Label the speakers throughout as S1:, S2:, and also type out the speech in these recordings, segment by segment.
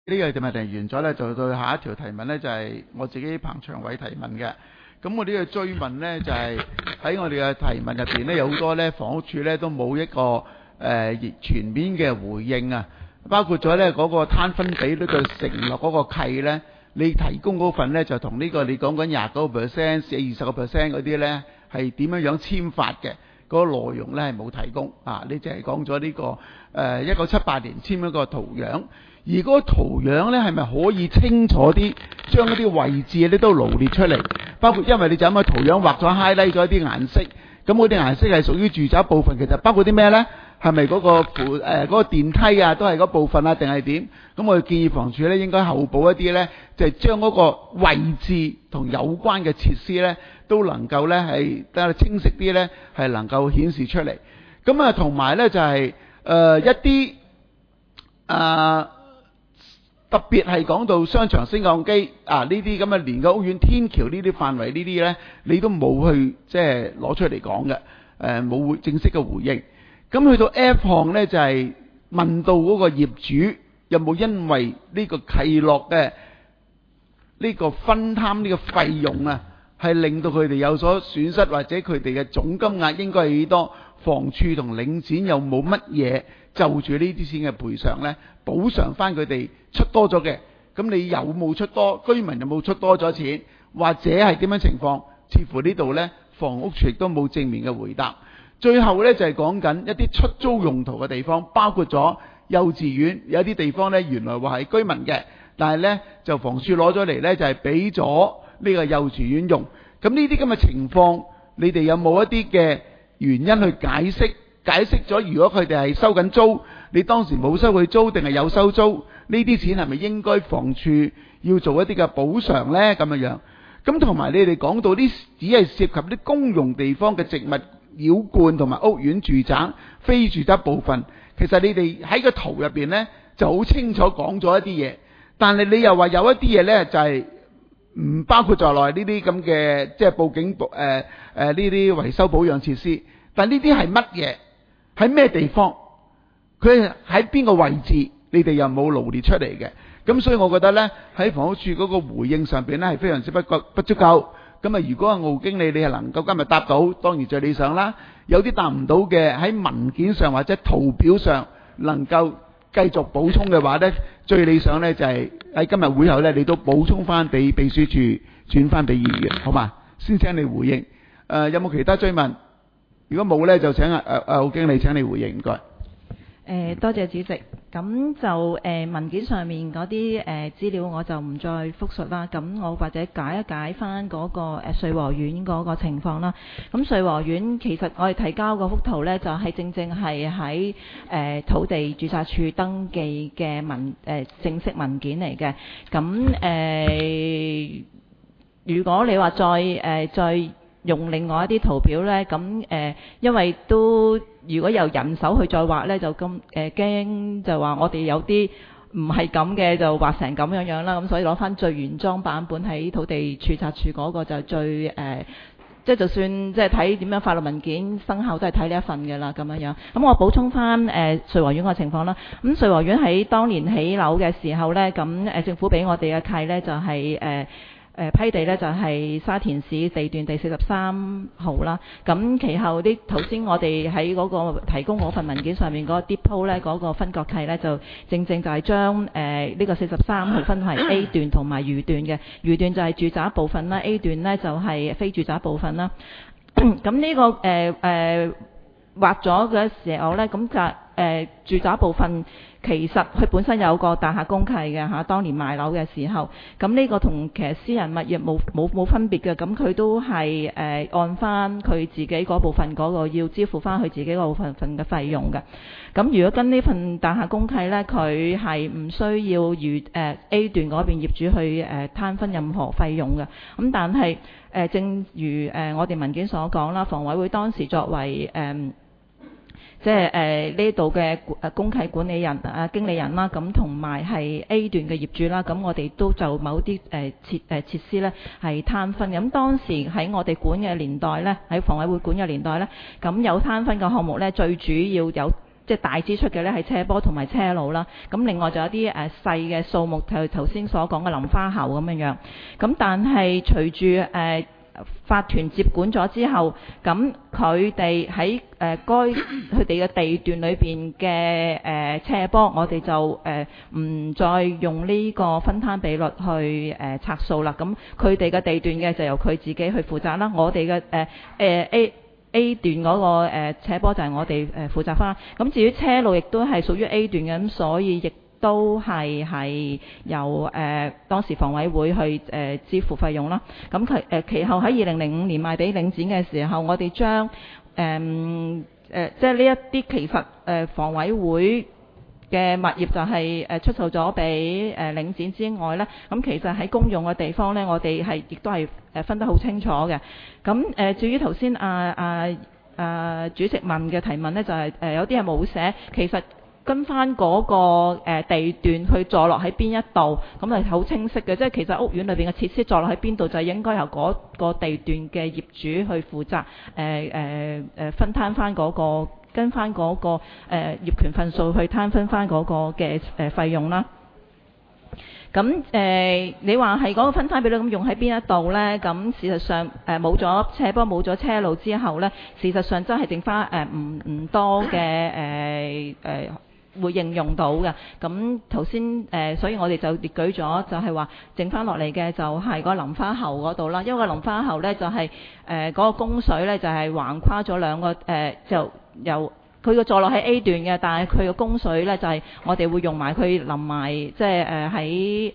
S1: 呢個問題完咗咧，就到下一條提問咧，就係我自己彭長偉提問嘅。咁我呢個追問咧，就係喺我哋嘅提問入邊咧，有好多咧房屋署咧都冇一個全面嘅回應啊，包括咗咧嗰個攤分比呢個承諾嗰個契咧，你提供嗰份咧就同呢個你講緊29%、20%嗰啲咧係點樣簽發嘅？嗰個內容咧係冇提供啊！你淨係講咗呢個1978年簽一個圖樣，而嗰個圖樣咧係咪可以清楚啲將嗰啲位置咧都羅列出嚟？包括因為你就咁嘅圖樣畫咗 highlight 咗一啲顏色，咁嗰啲顏色係屬於住宅部分，其實包括啲咩咧？係咪嗰個電梯啊都係嗰部分啊，定係點？咁我哋建議房署咧應該後補一啲咧，就係將嗰個位置同有關嘅設施咧都能夠咧係得清晰啲咧，係能夠顯示出嚟。咁啊，同埋咧就係一啲特別係講到商場升降機啊呢啲咁嘅連個屋苑天橋呢啲範圍呢啲咧，你都冇去即係攞出嚟講嘅，冇正式嘅回應。咁去到 F 項咧就係問到嗰個業主有冇因為呢個契諾嘅呢個分攤呢個費用啊，係令到佢哋有所損失，或者佢哋嘅總金額應該係幾多？房署同領展有冇乜嘢就住呢啲錢嘅賠償咧，補償翻佢哋出多咗嘅？咁你有冇出多？居民有冇出多咗錢？或者係點樣情況？似乎呢度咧，房屋署亦都冇正面嘅回答。最後咧就係講緊一啲出租用途嘅地方，包括咗幼稚園，有啲地方咧原來話係居民嘅，但係咧就房署攞咗嚟咧就係俾咗呢個幼稚園用。咁呢啲咁嘅情況，你哋有冇一啲嘅原因去解釋？解釋咗如果佢哋係收緊租，你當時冇收佢租定係有收租？呢啲錢係咪應該房署要做一啲嘅補償咧？咁樣樣。咁同埋你哋講到啲只係涉及啲公用地方嘅植物繞灌同埋屋苑住宅非住宅部分，其實你哋喺個圖入邊呢就好清楚講咗一啲嘢，但係你又話有一啲嘢呢就係唔包括在內呢啲咁嘅，即係報警呢啲維修保養設施。但呢啲係乜嘢？喺咩地方？佢喺邊個位置？你哋又冇羅列出嚟嘅。咁所以我覺得呢，喺房屋署嗰個回應上邊呢係非常之不足夠。咁啊，如果阿奧經理你係能夠今日答到，當然最理想啦。有啲答唔到嘅，喺文件上或者圖表上能夠繼續補充嘅話呢，最理想呢就係喺今日會後呢，你都補充翻俾秘書處轉翻俾議員，好嘛？先請你回應。有冇其他追問？如果冇呢，就請奧經理請你回應，唔該。
S2: 多謝主席。咁就文件上面嗰啲資料我就唔再複述啦。咁我或者解一解翻嗰個瑞和苑嗰個情況啦。咁瑞和苑其實我哋提交嗰幅圖呢，就係正係喺土地註冊處登記嘅正式文件嚟嘅。咁如果你話再用另外一啲圖表呢，咁因為都如果由人手去再畫呢，就咁驚就話我哋有啲唔係咁嘅就畫成咁樣啦，咁所以攞翻最原裝版本喺土地註冊處嗰個就最即係就算即係睇點樣法律文件生效都係睇呢一份嘅啦咁樣。咁我補充翻瑞和苑個情況啦。咁瑞和苑喺當年起樓嘅時候呢，咁政府俾我哋嘅契呢，就係批地呢就係沙田市地段第43號啦。咁其後啲頭先我哋喺嗰個提供嗰份文件上面嗰個 depot 呢，嗰個分割契呢，就正就係將呢個43號分為 A 段同埋餘段嘅。餘段就係住宅部分啦， A 段呢就係非住宅部分啦。咁呢個劃咗嘅時候呢，咁就住宅部分其實佢本身有個大廈公契嘅嚇，當年賣樓嘅時候，咁呢個同其實私人物業冇分別嘅，咁佢都係按翻佢自己嗰部分嗰個要支付翻佢自己嗰部分嘅費用嘅。咁如果跟呢份大廈公契呢，佢係唔需要A 段嗰邊業主去攤分任何費用嘅。咁但係正如我哋文件所講啦，房委會當時作為即係呢度嘅公契管理人經理人啦，咁同埋係 A 段嘅業主啦，咁我哋都就某啲設施呢係攤分。咁當時喺我哋管嘅年代呢，喺房委會管嘅年代呢，咁有攤分嘅項目呢，最主要有即係大支出嘅咧係斜坡同埋車路啦。咁另外就有啲細嘅數目，就頭先所講嘅淋花喉咁樣。咁但係隨住法團接管咗之後，咁佢哋喺佢哋嘅地段裏邊嘅斜坡，我哋就唔再用呢個分攤比率去拆數啦。咁佢哋嘅地段嘅就由佢自己去負責啦。我哋嘅A 段嗰個斜坡就係我哋負責翻。咁至於車路亦都係屬於 A 段嘅，咁所以亦都係由當時房委會去支付費用啦。咁其後喺2005年賣俾領展嘅時候，我哋將即係呢一啲其實房委會嘅物業就係出售咗俾領展之外呢，咁其實喺公用嘅地方呢，我哋亦都係分得好清楚嘅。咁至於頭先主席問嘅提問呢，就係有啲係冇寫，其實跟翻嗰個地段去坐落喺邊一度，咁係好清晰嘅。即係其實屋苑裏邊嘅設施坐落喺邊度，就應該由嗰個地段嘅業主去負責分攤翻嗰個，跟翻嗰個業權份數去攤分翻嗰個嘅費用啦。咁你話係嗰個分攤比率咁用喺邊一度呢？咁事實上冇咗斜坡冇咗車路之後呢，事實上真係剩翻唔多嘅會應用到嘅。咁頭先所以我哋就列舉咗，就係話剩翻落嚟嘅就係個淋花喉嗰度啦。因為個淋花喉呢，就係嗰個供水呢，就係橫跨咗兩個就由佢個坐落喺 A 段嘅，但係佢個供水呢，就係我哋會用埋佢淋埋，即係喺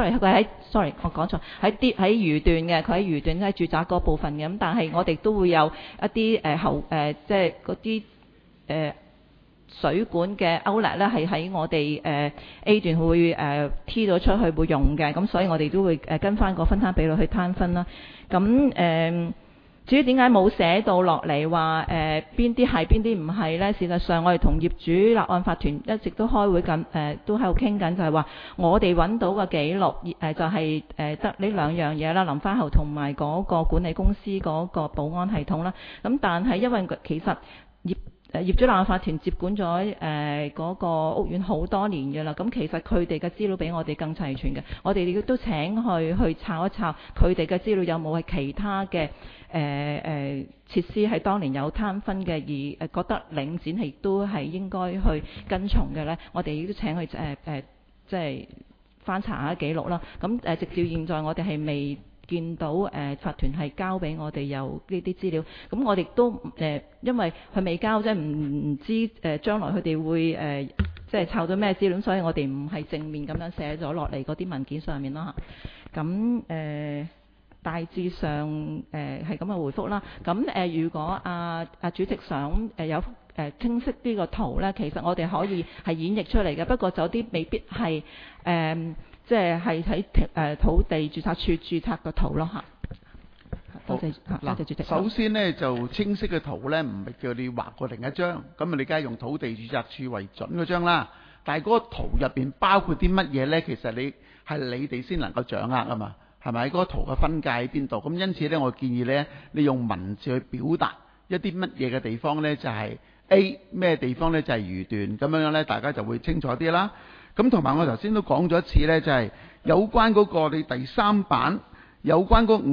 S2: sorry 我講錯，喺魚段嘅，佢喺魚段喺住宅嗰部分嘅。咁但係我哋都會有一啲即係嗰啲水管嘅 outlet 咧，係喺我哋A 段會T 咗出去會用嘅。咁所以我哋都會跟翻個分攤比率去攤分啦。咁至於點解冇寫到落嚟話邊啲係邊啲唔係呢？事實上我哋同業主立案法團一直都開會緊，都喺度傾緊，就係話我哋揾到個記錄就係得呢兩樣嘢啦，淋花喉同埋嗰個管理公司嗰個保安系統啦。咁但係因為其實業主立案法團接管咗嗰個屋苑好多年嘅啦，咁其實佢哋嘅資料比我哋更齊全嘅。我哋亦都請去抄一抄佢哋嘅資料有冇係其他嘅設施係當年有攤分嘅，而覺得領展係都係應該去跟從嘅呢。我哋亦都請佢即係翻查下記錄啦。咁直至現在我哋係未見到法團係交俾我哋有呢啲資料，咁我哋都因為佢未交啫，唔知將來佢哋會即係抄咗咩資料，所以我哋唔係正面咁樣寫咗落嚟嗰啲文件上面啦。咁大致上係咁嘅回覆啦。咁如果主席想有清晰啲個圖呢，其實我哋可以係演繹出嚟嘅，不過有啲未必係即係喺土地註冊處註冊個圖咯嚇。多謝主席。
S1: 首先呢，就清晰嘅圖呢，唔係叫你畫過另一張，咁你梗係用土地註冊處為準嗰張啦。但係嗰個圖入邊包括啲乜嘢呢？其實你哋先能夠掌握啊嘛，係咪？嗰個圖嘅分界喺邊度？咁因此呢，我建議呢，你用文字去表達一啲乜嘢嘅地方呢，就係 A 咩地方呢？就係魚段咁樣呢，大家就會清楚啲啦。咁同埋我頭先都講咗一次呢，就係有關嗰個你第三版有關嗰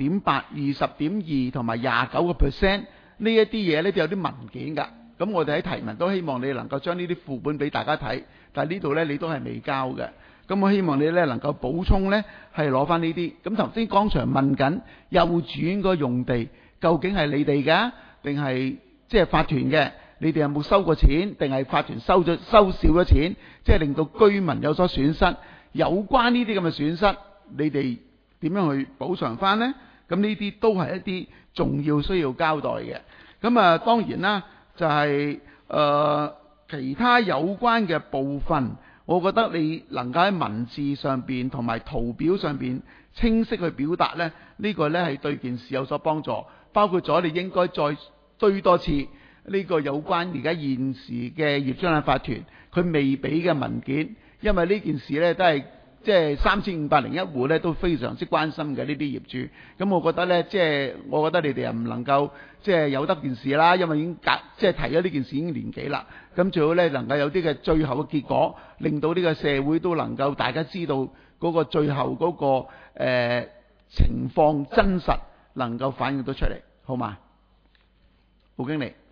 S1: 50.8、20.2 同埋29% 呢一啲嘢呢，都有啲文件㗎。咁我哋喺提文都希望你能夠將呢啲副本俾大家睇，但係呢度呢，你都係未交嘅。咁我希望你呢能夠補充呢，係攞翻呢啲。咁頭先剛才問緊幼稚園個用地究竟係你哋㗎定係即係法團嘅？你哋有冇收過錢，定係法團收少咗錢，即係令到居民有所損失？有關呢啲咁嘅損失，你哋點樣去補償翻呢？咁呢啲都係一啲重要需要交代嘅。咁當然啦，就係其他有關嘅部分，我覺得你能夠喺文字上邊同埋圖表上邊清晰去表達呢，呢個呢係對件事有所幫助。包括咗你應該再堆多次呢個有關而家現時嘅業主立案法團佢未俾嘅文件，因為呢件事呢都係即係3501戶咧都非常之關心嘅呢啲業主。咁我覺得咧，即係我覺得你哋又唔能夠即係有得件事啦，因為已經即係提咗呢件事已經年幾啦。咁最好咧能夠有啲嘅最後嘅結果，令到呢個社會都能夠大家知道嗰個最後嗰個情況真實，能夠反映到出嚟，好嘛？胡經理。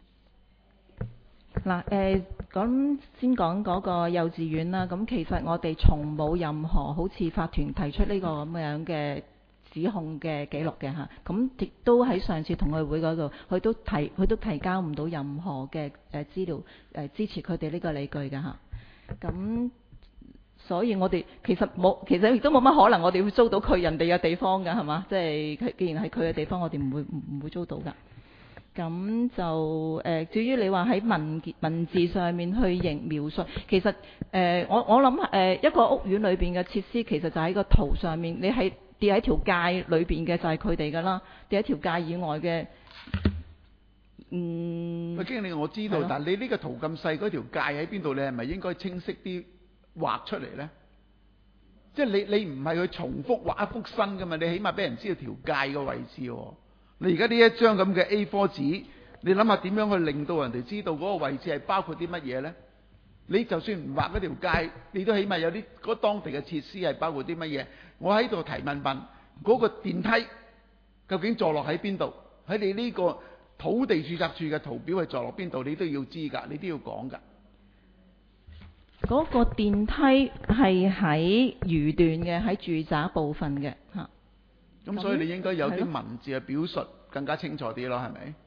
S2: 嗱，咁先講嗰個幼稚園啦。咁其實我哋從冇任何好似法團提出呢個咁樣嘅指控嘅記錄嘅嚇。咁亦都喺上次同學會嗰度，佢都提交唔到任何嘅資料支持佢哋呢個理據嘅嚇。咁所以我哋其實亦都冇乜可能我哋會租到佢人哋嘅地方㗎，係嘛？即係既然係佢嘅地方，我哋唔會租到㗎。咁就至於你話喺文字上面去描述，其實我諗一個屋苑裏邊嘅設施，其實就喺個圖上面，你喺跌喺條界裏邊嘅就係佢哋㗎啦，跌喺條界以外嘅，
S1: 經理我知道，但係你呢個圖咁細，嗰條界喺邊度？你係咪應該清晰啲畫出嚟呢？即係你唔係去重複畫一幅新㗎嘛？你起碼俾人知道條界嘅位置喎。你而家呢一張咁嘅 A4 紙，你諗下點樣去令到人哋知道嗰個位置係包括啲乜嘢呢？你就算唔畫嗰條界，你都起碼有啲嗰當地嘅設施係包括啲乜嘢？我喺度提問，嗰個電梯究竟坐落喺邊度？喺你呢個土地註冊處嘅圖表係坐落邊度？你都要知㗎，你都要講㗎。
S2: 嗰個電梯係喺餘段嘅，喺住宅部分嘅嚇。
S1: 咁所以你應該有啲文字嘅表述更加清楚啲咯，係咪？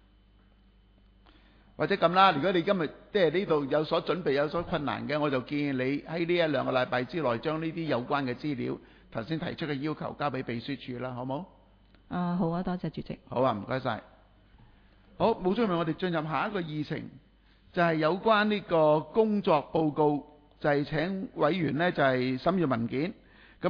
S1: 或者咁啦，如果你今日即係呢度有所準備、有所困難嘅，我就建議你喺呢1-2個禮拜之內將呢啲有關嘅資料頭先提出嘅要求交俾秘書處啦，好冇？
S2: 好啊，多謝主席。
S1: 好啊，唔該晒。好，冇錯，我哋進入下一個議程，就係有關呢個工作報告，就係請委員呢，就係審閱文件。